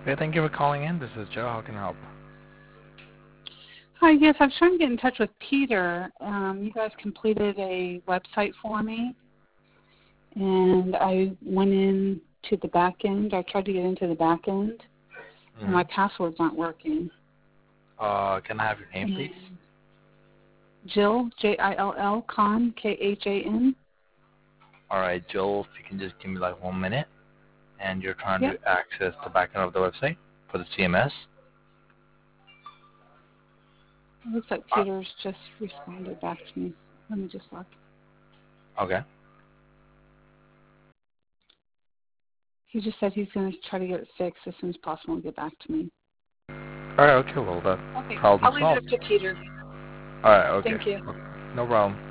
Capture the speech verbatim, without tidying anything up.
Hey, thank you for calling in. This is Joe. How can I help? Hi, yes, I was trying to get in touch with Peter. Um, you guys completed a website for me, and I went in to the back end. I tried to get into the back end, Mm-hmm. and my passwords aren't working. Uh, can I have your name, please? And Jill, J I L L, Khan, K H A N. All right, Joel, if you can just give me like one minute, and you're trying Yep. to access the back end of the website for the C M S. It looks like Uh, Peter's just responded back to me. Let me just look. okay. He just said he's going to try to get it fixed as soon as possible and get back to me. All right, okay, well, that Okay, problem I'll leave it solved. up to Peter. All right, okay. Thank you. No problem.